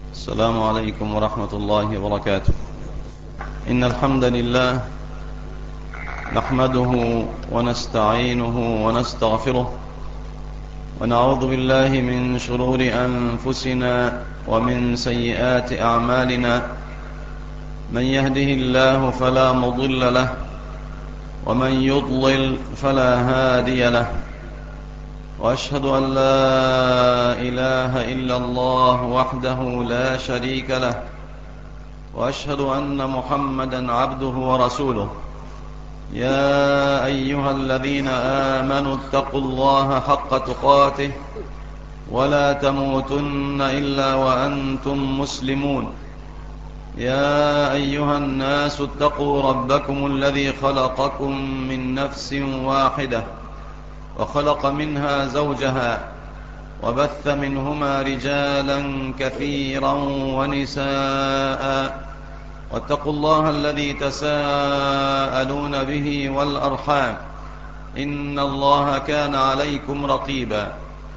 السلام عليكم ورحمة الله وبركاته. إن الحمد لله نحمده ونستعينه ونستغفره، ونعوذ بالله من شرور أنفسنا ومن سيئات أعمالنا. من يهده الله فلا مضل له، ومن يضلل فلا هادي له. وأشهد أن لا إله إلا الله وحده لا شريك له، وأشهد أن محمدا عبده ورسوله. يا أيها الذين آمنوا اتقوا الله حق تقاته ولا تموتن إلا وأنتم مسلمون. يا أيها الناس اتقوا ربكم الذي خلقكم من نفس واحدة، وخلق منها زوجها، وبث منهما رجالا كثيرا ونساء. واتقوا الله الذي تساءلون به والأرحام، إن الله كان عليكم رقيبا.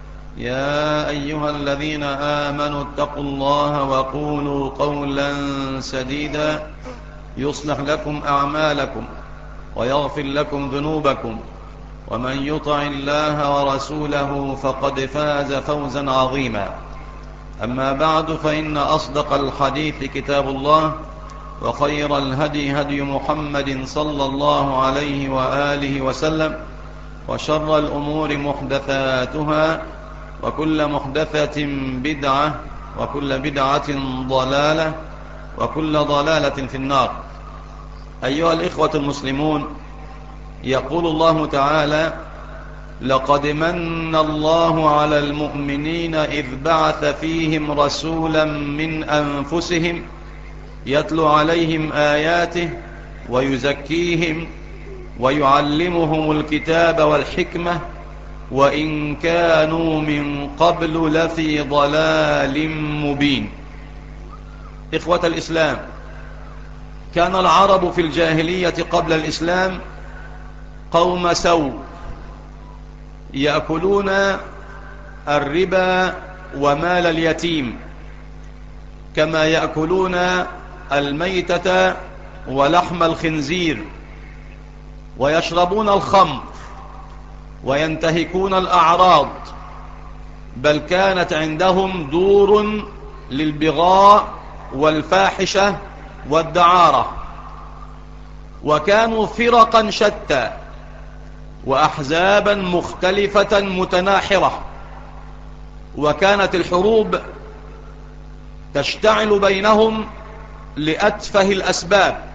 يا أيها الذين آمنوا اتقوا الله وقولوا قولا سديدا يصلح لكم أعمالكم ويغفر لكم ذنوبكم، ومن يطع الله ورسوله فقد فاز فوزا عظيما. أما بعد، فإن أصدق الحديث كتاب الله، وخير الهدي هدي محمد صلى الله عليه وآله وسلم، وشر الأمور محدثاتها، وكل محدثة بدعة، وكل بدعة ضلالة، وكل ضلالة في النار. أيها الإخوة المسلمون، يقول الله تعالى: لقد من الله على المؤمنين إذ بعث فيهم رسولا من أنفسهم يتلو عليهم آياته ويزكيهم ويعلمهم الكتاب والحكمة وإن كانوا من قبل لفي ضلال مبين. إخوة الإسلام، كان العرب في الجاهلية قبل الإسلام قوم سوء، يأكلون الربا ومال اليتيم، كما يأكلون الميتة ولحم الخنزير، ويشربون الخمر، وينتهكون الأعراض، بل كانت عندهم دور للبغاء والفاحشة والدعارة. وكانوا فرقا شتى وأحزابا مختلفة متناحرة، وكانت الحروب تشتعل بينهم لأتفه الأسباب،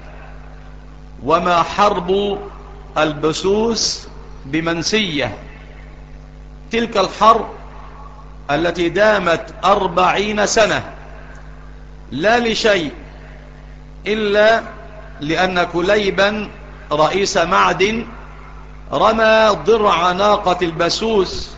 وما حرب البسوس بمنسية. تلك الحرب التي دامت 40 سنة، لا لشيء إلا لأن كليبا رئيس معدن رمى ضرع ناقة البسوس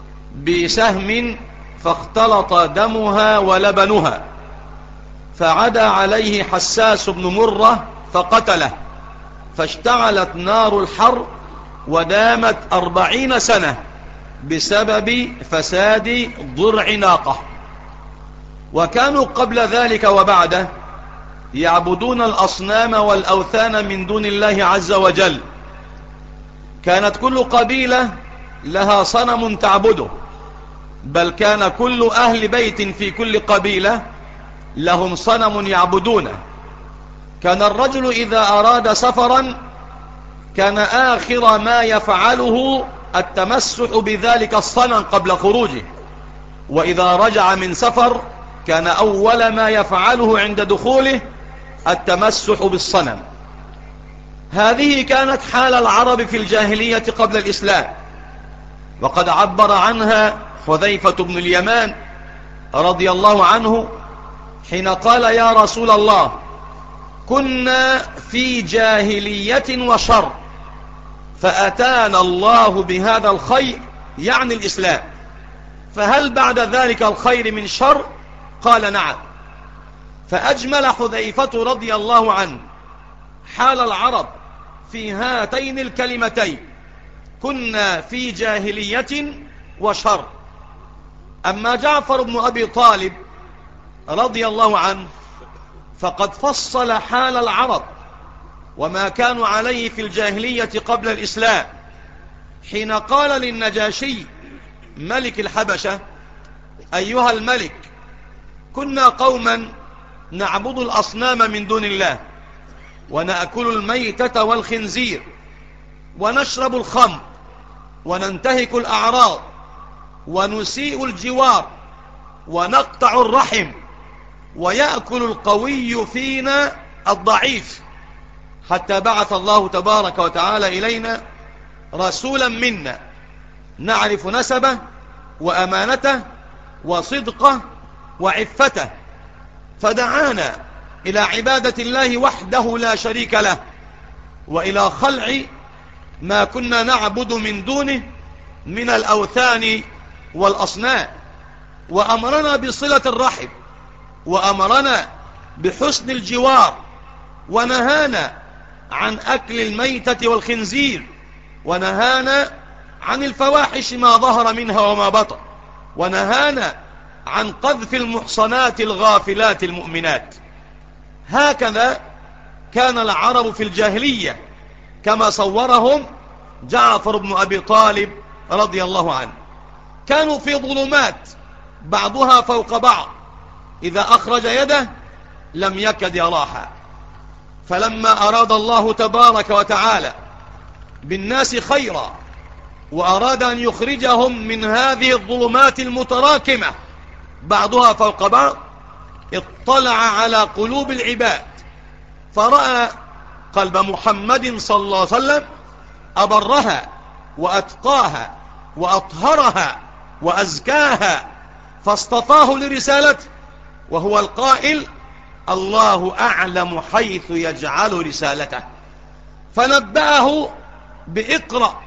بسهم، فاختلط دمها ولبنها، فعدا عليه حساس بن مرة فقتله، فاشتعلت نار الحرب ودامت 40 سنة بسبب فساد ضرع ناقة. وكانوا قبل ذلك وبعده يعبدون الأصنام والأوثان من دون الله عز وجل. كانت كل قبيلة لها صنم تعبده، بل كان كل أهل بيت في كل قبيلة لهم صنم يعبدونه. كان الرجل إذا أراد سفرا كان آخر ما يفعله التمسح بذلك الصنم قبل خروجه، وإذا رجع من سفر كان أول ما يفعله عند دخوله التمسح بالصنم. هذه كانت حال العرب في الجاهلية قبل الإسلام، وقد عبر عنها حذيفة بن اليمان رضي الله عنه حين قال: يا رسول الله، كنا في جاهلية وشر، فأتانا الله بهذا الخير، يعني الإسلام، فهل بعد ذلك الخير من شر؟ قال: نعم. فأجمل حذيفة رضي الله عنه حال العرب في هاتين الكلمتين: كنا في جاهلية وشر. أما جعفر بن أبي طالب رضي الله عنه فقد فصل حال العرب وما كانوا عليه في الجاهلية قبل الإسلام، حين قال للنجاشي ملك الحبشة: أيها الملك، كنا قوما نعبد الأصنام من دون الله، ونأكل الميتة والخنزير، ونشرب الخمر، وننتهك الأعراض، ونسيء الجوار، ونقطع الرحم، ويأكل القوي فينا الضعيف، حتى بعث الله تبارك وتعالى إلينا رسولا منا نعرف نسبه وأمانته وصدقه وعفته، فدعانا إلى عبادة الله وحده لا شريك له، وإلى خلع ما كنا نعبد من دونه من الأوثان والأصنام، وأمرنا بصلة الرحم، وأمرنا بحسن الجوار، ونهانا عن أكل الميتة والخنزير، ونهانا عن الفواحش ما ظهر منها وما بطن، ونهانا عن قذف المحصنات الغافلات المؤمنات. هكذا كان العرب في الجاهلية كما صورهم جعفر بن أبي طالب رضي الله عنه. كانوا في ظلمات بعضها فوق بعض، إذا أخرج يده لم يكد يراها. فلما أراد الله تبارك وتعالى بالناس خيرا وأراد أن يخرجهم من هذه الظلمات المتراكمة بعضها فوق بعض، اطلع على قلوب العباد فرأى قلب محمد صلى الله عليه وسلم أبرها وأتقاها وأطهرها وأزكاها، فاصطفاه لرسالته، وهو القائل: الله أعلم حيث يجعل رسالته. فنبأه بإقرأ،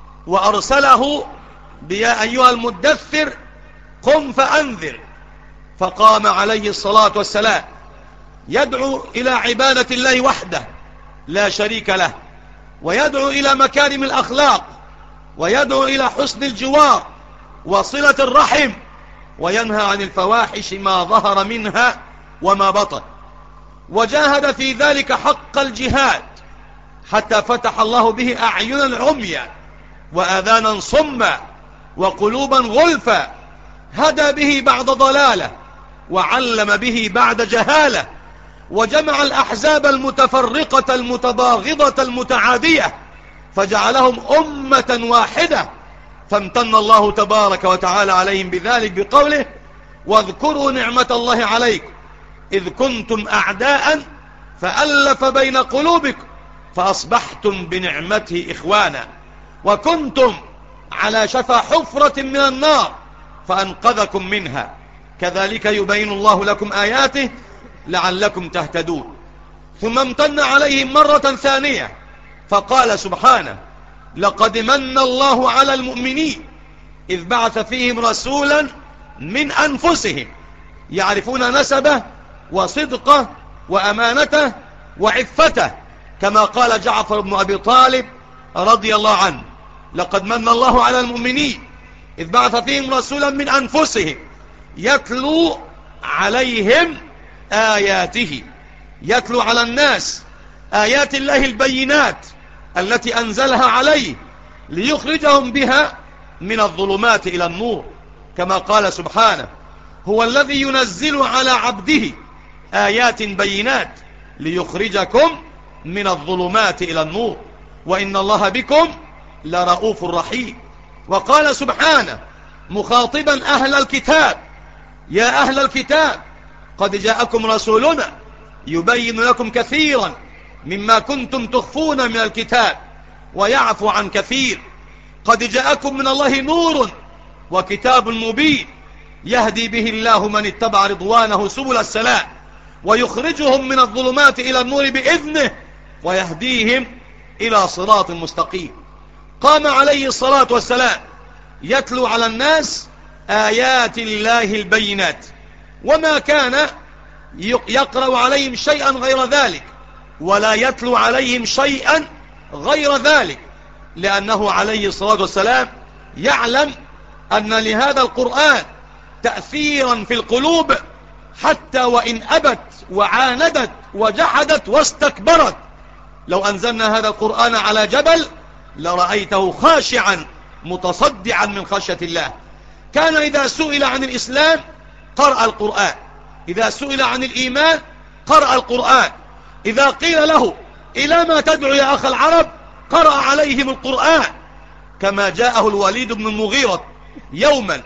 وأرسله بيا أيها المدثر قم فأنذر. فقام عليه الصلاة والسلام يدعو إلى عبادة الله وحده لا شريك له، ويدعو إلى مكارم الأخلاق، ويدعو إلى حسن الجوار وصلة الرحم، وينهى عن الفواحش ما ظهر منها وما بطن، وجاهد في ذلك حق الجهاد حتى فتح الله به أعينا عميا وآذانا صما وقلوبا غلفا، هدى به بعد ضلالة وعلم به بعد جهالة، وجمع الأحزاب المتفرقة المتباغضة المتعادية فجعلهم أمة واحدة، فامتن الله تبارك وتعالى عليهم بذلك بقوله: واذكروا نعمة الله عليكم إذ كنتم أعداء فألف بين قلوبكم فأصبحتم بنعمته إخوانا، وكنتم على شفا حفرة من النار فأنقذكم منها، كذلك يبين الله لكم آياته لعلكم تهتدون. ثم امتن عليهم مرة ثانية فقال سبحانه: لقد من الله على المؤمنين إذ بعث فيهم رسولا من أنفسهم يعرفون نسبه وصدقه وأمانته وعفته، كما قال جعفر بن أبي طالب رضي الله عنه: لقد من الله على المؤمنين إذ بعث فيهم رسولا من أنفسهم يتلو عليهم آياته، يتلو على الناس آيات الله البينات التي أنزلها عليه ليخرجهم بها من الظلمات إلى النور، كما قال سبحانه: هو الذي ينزل على عبده آيات بينات ليخرجكم من الظلمات إلى النور وإن الله بكم لرؤوف رحيم. وقال سبحانه مخاطبا أهل الكتاب: يا أهل الكتاب قد جاءكم رسولنا يبين لكم كثيرا مما كنتم تخفون من الكتاب ويعفو عن كثير، قد جاءكم من الله نور وكتاب مبين يهدي به الله من اتبع رضوانه سبل السلام ويخرجهم من الظلمات إلى النور بإذنه ويهديهم إلى صراط مستقيم. قام عليه الصلاة والسلام يتلو على الناس آيات الله البينات، وما كان يقرأ عليهم شيئا غير ذلك ولا يتلو عليهم شيئا غير ذلك، لأنه عليه الصلاة والسلام يعلم أن لهذا القرآن تأثيرا في القلوب حتى وإن أبت وعاندت وجحدت واستكبرت. لو أنزلنا هذا القرآن على جبل لرأيته خاشعا متصدعا من خشية الله. كان إذا سئل عن الإسلام قرأ القرآن، إذا سئل عن الإيمان قرأ القرآن، إذا قيل له إلى ما تدعو يا أخ العرب قرأ عليهم القرآن. كما جاءه الوليد بن المغيرة يوما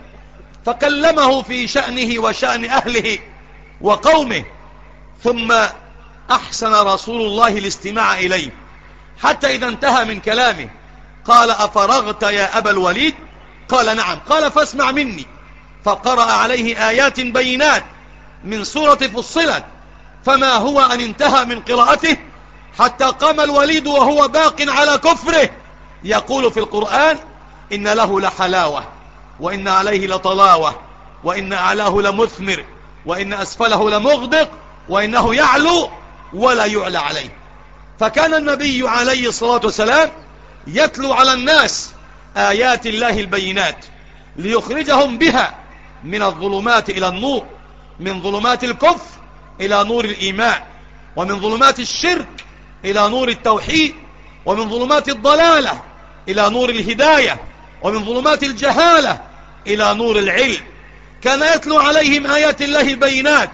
فكلمه في شأنه وشأن أهله وقومه، ثم أحسن رسول الله الاستماع إليه حتى إذا انتهى من كلامه قال: أفرغت يا أبا الوليد؟ قال: نعم. قال: فاسمع مني. فقرأ عليه آيات بينات من سورة فصلت، فما هو أن انتهى من قراءته حتى قام الوليد وهو باق على كفره يقول في القرآن: إن له لحلاوة، وإن عليه لطلاوة، وإن أعلاه لمثمر، وإن أسفله لمغدق، وإنه يعلو ولا يعلى عليه. فكان النبي عليه الصلاة والسلام يتلو على الناس آيات الله البينات ليخرجهم بها من الظلمات إلى النور، من ظلمات الكفر إلى نور الإيمان، ومن ظلمات الشرك إلى نور التوحيد، ومن ظلمات الضلالة إلى نور الهداية، ومن ظلمات الجهالة إلى نور العلم. كان يتلو عليهم آيات الله البينات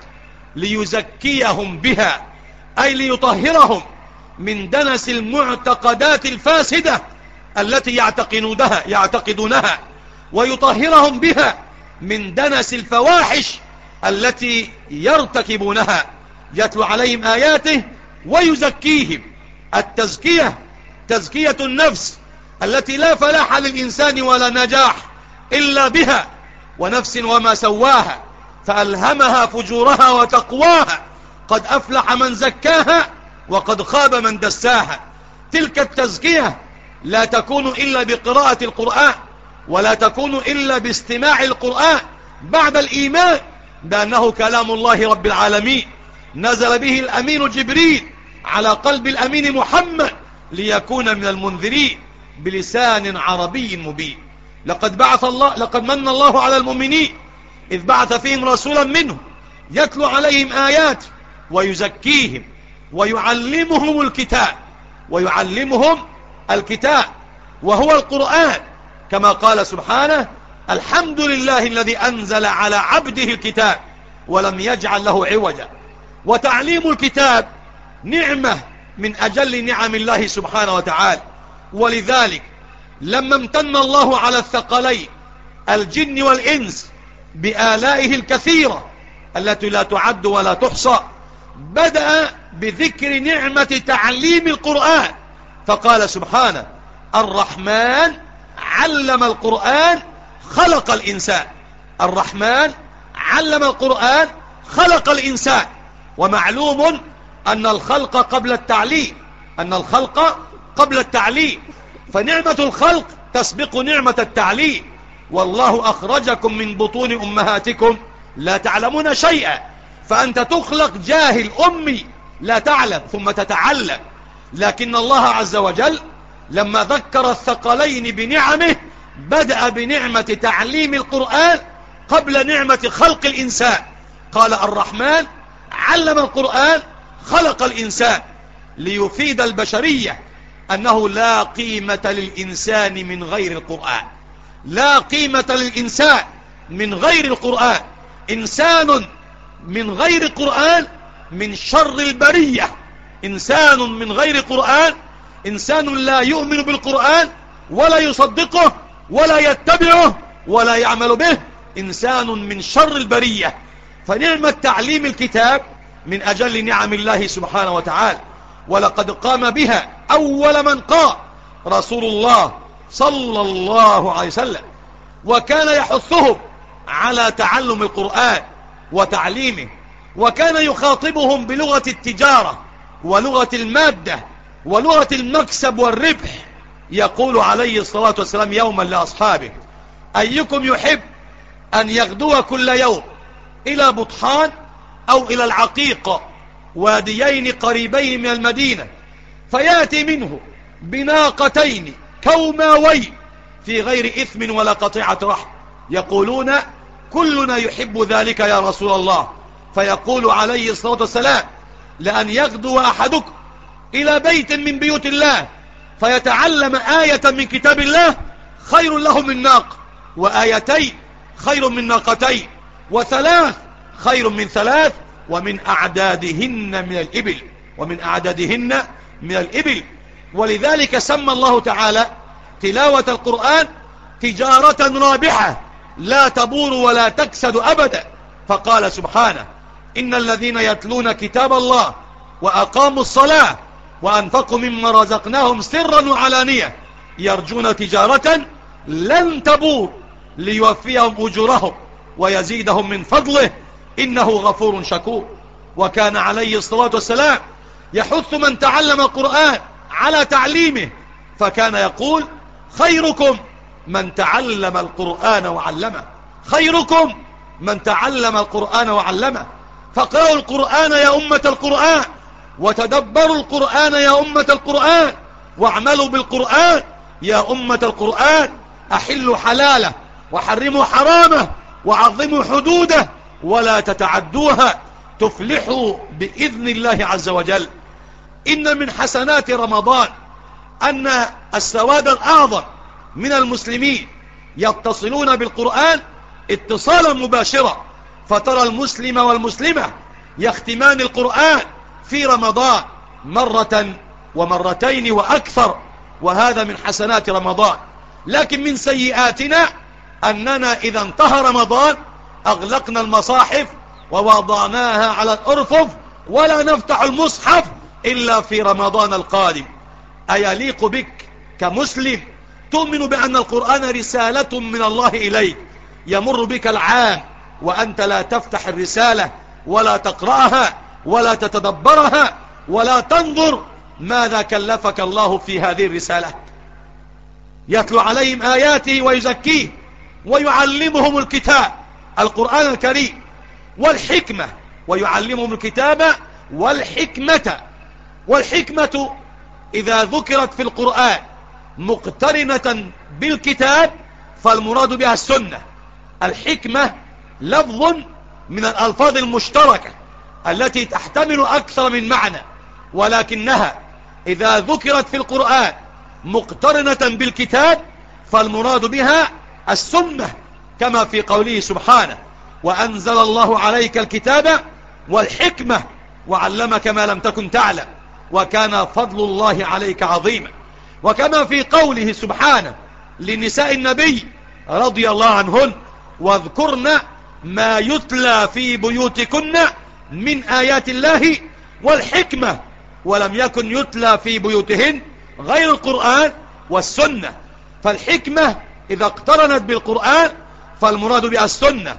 ليزكيهم بها، أي ليطهرهم من دنس المعتقدات الفاسدة التي يعتقدونها، ويطهرهم بها من دنس الفواحش التي يرتكبونها. يتلو عليهم آياته ويزكيهم. التزكية تزكية النفس التي لا فلاح للإنسان ولا نجاح إلا بها، ونفس وما سواها فألهمها فجورها وتقواها، قد أفلح من زكاها وقد خاب من دساها. تلك التزكية لا تكون إلا بقراءة القرآن، ولا تكون إلا باستماع القرآن بعد الإيمان بأنه كلام الله رب العالمين، نزل به الأمين جبريل على قلب الأمين محمد ليكون من المنذرين بلسان عربي مبين. لقد من الله على المؤمنين إذ بعث فيهم رسولا منهم يتلو عليهم آيات ويزكيهم ويعلمهم الكتاب وهو القرآن، كما قال سبحانه: الحمد لله الذي أنزل على عبده الكتاب ولم يجعل له عوجا. وتعليم الكتاب نعمة من أجل نعم الله سبحانه وتعالى. ولذلك لما امتن الله على الثقلين الجن والإنس بآلائه الكثيرة التي لا تعد ولا تحصى، بدأ بذكر نعمة تعليم القرآن، فقال سبحانه: الرحمن علم القرآن خلق الإنسان. الرحمن علم القرآن خلق الإنسان. ومعلوم أن الخلق قبل التعليم، فنعمة الخلق تسبق نعمة التعليم. والله أخرجكم من بطون أمهاتكم لا تعلمون شيئا، فأنت تخلق جاهل أمي لا تعلم ثم تتعلم. لكن الله عز وجل لما ذكر الثقلين بنعمه بدأ بنعمة تعليم القرآن قبل نعمة خلق الإنسان. قال: الرحمن علم القرآن خلق الإنسان، ليفيد البشرية أنه لا قيمة للإنسان من غير القرآن. لا قيمة للإنسان من غير القرآن. إنسان من غير قرآن من شر البرية. إنسان من غير قرآن إنسان لا يؤمن بالقرآن ولا يصدقه ولا يتبعه ولا يعمل به، إنسان من شر البرية. فنعمة تعليم الكتاب من أجل نعم الله سبحانه وتعالى، ولقد قام بها أول من قام رسول الله صلى الله عليه وسلم، وكان يحثهم على تعلم القرآن وتعليمه، وكان يخاطبهم بلغة التجارة ولغة المادة ولغة المكسب والربح. يقول عليه الصلاة والسلام يوما لأصحابه: أيكم يحب أن يغدو كل يوم إلى بطحان أو إلى العقيق، واديين قريبين من المدينة، فيأتي منه بناقتين كوماوين في غير إثم ولا قطيعة رحم؟ يقولون: كلنا يحب ذلك يا رسول الله. فيقول عليه الصلاة والسلام: لأن يغدو أحدكم إلى بيت من بيوت الله فيتعلم آية من كتاب الله خير له من ناقة، وآيتين خير من ناقتين، وثلاث خير من ثلاث، ومن أعدادهن من الإبل. ولذلك سمى الله تعالى تلاوة القرآن تجارة رابحة لا تبور ولا تكسد أبدا، فقال سبحانه: إن الذين يتلون كتاب الله وأقاموا الصلاة وأنفقوا مما رزقناهم سرا وعلانية يرجون تجارة لن تبور ليوفيهم أجورهم ويزيدهم من فضله إنه غفور شكور. وكان عليه الصلاة والسلام يحث من تعلم القرآن على تعليمه، فكان يقول: خيركم من تعلم القرآن وعلمه، خيركم من تعلم القرآن وعلمه. فاقرأوا القرآن يا أمة القرآن، وتدبروا القرآن يا أمة القرآن، واعملوا بالقرآن يا أمة القرآن. أحلوا حلاله وحرموا حرامه وعظموا حدوده ولا تتعدوها تفلحوا بإذن الله عز وجل. إن من حسنات رمضان أن السواد الأعظم من المسلمين يتصلون بالقرآن اتصالا مباشرا، فترى المسلم والمسلمة يختمان القرآن في رمضان مرة ومرتين وأكثر، وهذا من حسنات رمضان. لكن من سيئاتنا أننا إذا انتهى رمضان أغلقنا المصاحف ووضعناها على الأرفف ولا نفتح المصحف إلا في رمضان القادم. أيليق بك كمسلم تؤمن بأن القرآن رسالة من الله إليك، يمر بك العام وأنت لا تفتح الرسالة ولا تقرأها ولا تتدبرها ولا تنظر ماذا كلفك الله في هذه الرسالة؟ يتلو عليهم آياته ويزكيه ويعلمهم الكتاب القرآن الكريم والحكمة، ويعلمهم الكتاب والحكمة إذا ذكرت في القرآن مقترنة بالكتاب فالمراد بها السنة. الحكمة لفظ من الألفاظ المشتركة التي تحتمل أكثر من معنى، ولكنها إذا ذكرت في القرآن مقترنة بالكتاب فالمراد بها السنة، كما في قوله سبحانه: وأنزل الله عليك الكتاب والحكمة وعلمك ما لم تكن تعلم وكان فضل الله عليك عظيما. وكما في قوله سبحانه لنساء النبي رضي الله عنهن: واذكرن ما يتلى في بيوتكن من آيات الله والحكمة، ولم يكن يتلى في بيوتهن غير القرآن والسنة. فالحكمة إذا اقترنت بالقرآن فالمراد بها السنة،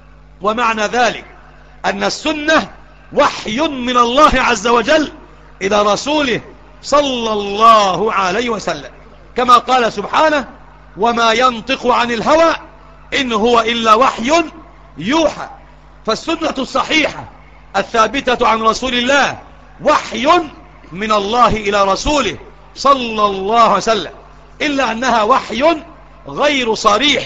ومعنى ذلك أن السنة وحي من الله عز وجل إلى رسوله صلى الله عليه وسلم، كما قال سبحانه: وما ينطق عن الهوى إن هو إلا وحي يوحى. فالسنة الصحيحة الثابتة عن رسول الله وحي من الله إلى رسوله صلى الله عليه وسلم، إلا أنها وحي غير صريح.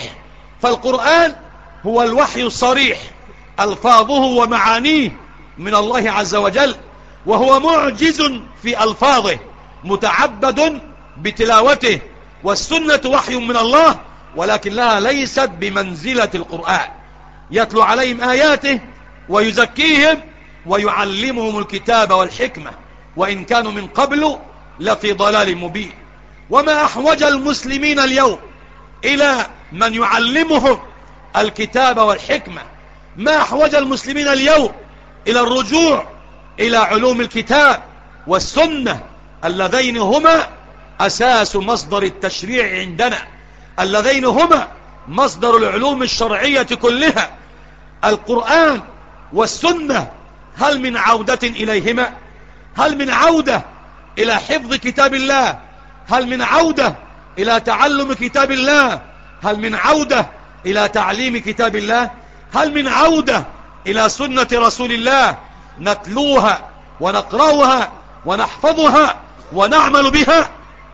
فالقرآن هو الوحي الصريح، ألفاظه ومعانيه من الله عز وجل، وهو معجز في ألفاظه متعبد بتلاوته. والسنة وحي من الله ولكنها ليست بمنزلة القرآن. يتلو عليهم آياته ويزكيهم ويعلمهم الكتاب والحكمة، وإن كانوا من قبل لفي ضلال مبين. وما أحوج المسلمين اليوم إلى من يعلمهم الكتاب والحكمة، ما أحوج المسلمين اليوم إلى الرجوع إلى علوم الكتاب والسنة اللذين هما أساس مصدر التشريع عندنا، اللذين هما مصدر العلوم الشرعية كلها. القرآن والسنة، هل من عودة إليهما؟ هل من عودة إلى حفظ كتاب الله؟ هل من عودة إلى تعلم كتاب الله؟ هل من عودة إلى تعليم كتاب الله؟ هل من عودة إلى سنة رسول الله نتلوها ونقرأها ونحفظها ونعمل بها؟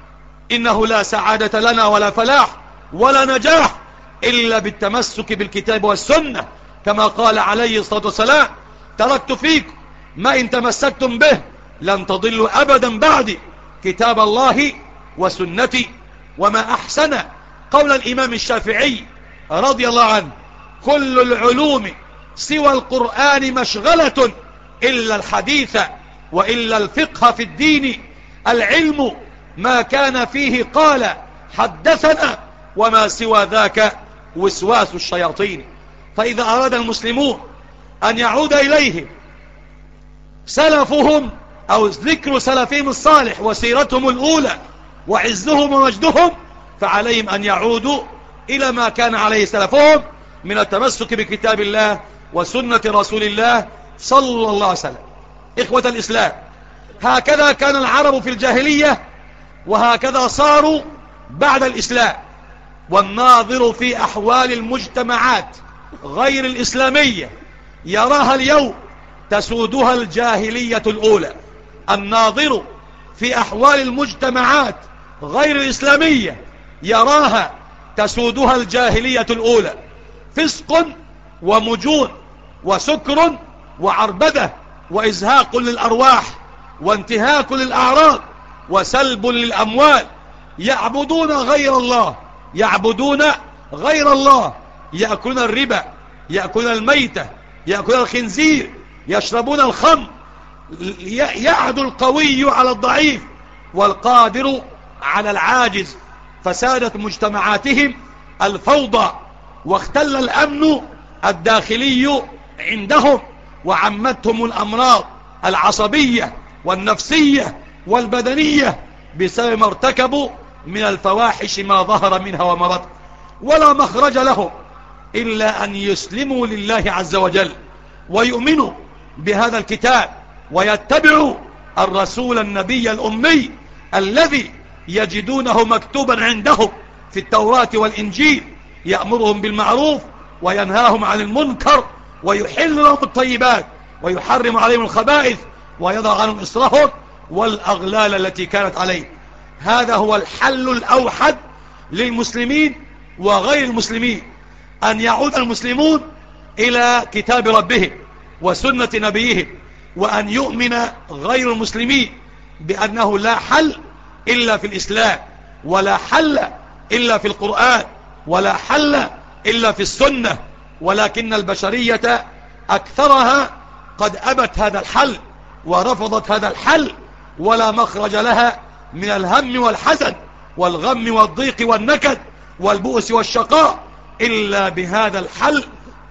إنه لا سعادة لنا ولا فلاح ولا نجاح إلا بالتمسك بالكتاب والسنة، كما قال عليه الصلاة والسلام: تركت فيكم ما إن تمسكتم به لن تضلوا أبدا بعدي، كتاب الله وسنتي. وما أحسن قول الإمام الشافعي رضي الله عنه: كل العلوم سوى القرآن مشغلة إلا الحديث وإلا الفقه في الدين. العلم ما كان فيه قال حدثنا، وما سوى ذاك وسواس الشياطين. فإذا أراد المسلمون أن يعود إليهم سلفهم أو ذكر سلفهم الصالح وسيرتهم الأولى وعزهم ومجدهم، فعليهم أن يعودوا إلى ما كان عليه سلفهم من التمسك بكتاب الله وسنة رسول الله صلى الله عليه وسلم. إخوة الإسلام، هكذا كان العرب في الجاهلية، وهكذا صاروا بعد الإسلام. والناظر في أحوال المجتمعات غير الإسلامية يراها اليوم تسودها الجاهلية الأولى. الناظر في أحوال المجتمعات غير الإسلامية يراها تسودها الجاهلية الأولى: فسق ومجون وسكر وعربدة وإزهاق للأرواح وانتهاك للأعراض وسلب للأموال. يعبدون غير الله، يعبدون غير الله، يأكلون الربا، يأكلون الميتة، يأكلون الخنزير، يشربون الخمر. يعدو القوي على الضعيف والقادر على العاجز. فسادت مجتمعاتهم الفوضى، واختل الأمن الداخلي عندهم، وعمتهم الأمراض العصبية والنفسية والبدنية بسبب ما ارتكبوا من الفواحش ما ظهر منها وما بطن. ولا مخرج لهم إلا أن يسلموا لله عز وجل ويؤمنوا بهذا الكتاب ويتبعوا الرسول النبي الأمي الذي يجدونه مكتوبا عندهم في التوراة والإنجيل، يأمرهم بالمعروف وينهاهم عن المنكر ويحل لهم الطيبات ويحرم عليهم الخبائث ويضع عنهم إصرهم والأغلال التي كانت عليه. هذا هو الحل الأوحد للمسلمين وغير المسلمين، أن يعود المسلمون إلى كتاب ربهم وسنة نبيهم، وأن يؤمن غير المسلمين بأنه لا حل إلا في الإسلام، ولا حل إلا في القرآن، ولا حل إلا في السنة. ولكن البشرية أكثرها قد أبت هذا الحل ورفضت هذا الحل، ولا مخرج لها من الهم والحزن والغم والضيق والنكد والبؤس والشقاء إلا بهذا الحل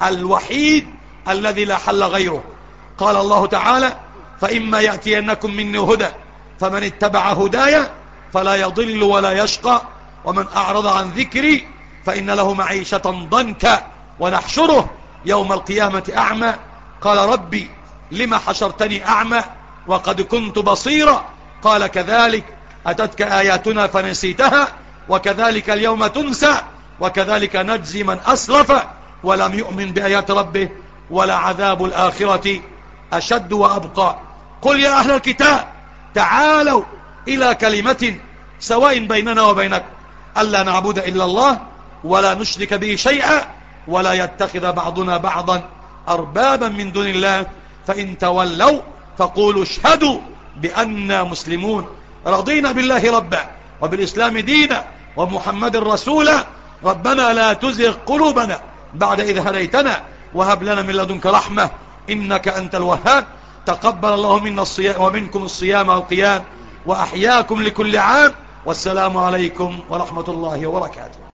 الوحيد الذي لا حل غيره. قال الله تعالى: فإما يأتينكم مني هدى فمن اتبع هدايا فلا يضل ولا يشقى ومن أعرض عن ذكري فإن له معيشة ضنكا ونحشره يوم القيامة أعمى قال ربي لما حشرتني أعمى وقد كنت بصيرا قال كذلك أتتك آياتنا فنسيتها وكذلك اليوم تنسى وكذلك نجزي من أسرف ولم يؤمن بآيات ربه ولعذاب الآخرة أشد وأبقى. قل يا أهل الكتاب تعالوا إلى كلمة سواء بيننا وبينكم ألا نعبد إلا الله ولا نشرك به شيئا ولا يتخذ بعضنا بعضا أربابا من دون الله فإن تولوا فقولوا اشهدوا بأننا مسلمون. رضينا بالله ربا وبالإسلام دينا ومحمد رسولا. ربنا لا تزغ قلوبنا بعد إذ هديتنا وهب لنا من لدنك رحمة إنك أنت الوهاب. تقبل الله منا الصيام ومنكم الصيام والقيام وأحياكم لكل عام. والسلام عليكم ورحمة الله وبركاته.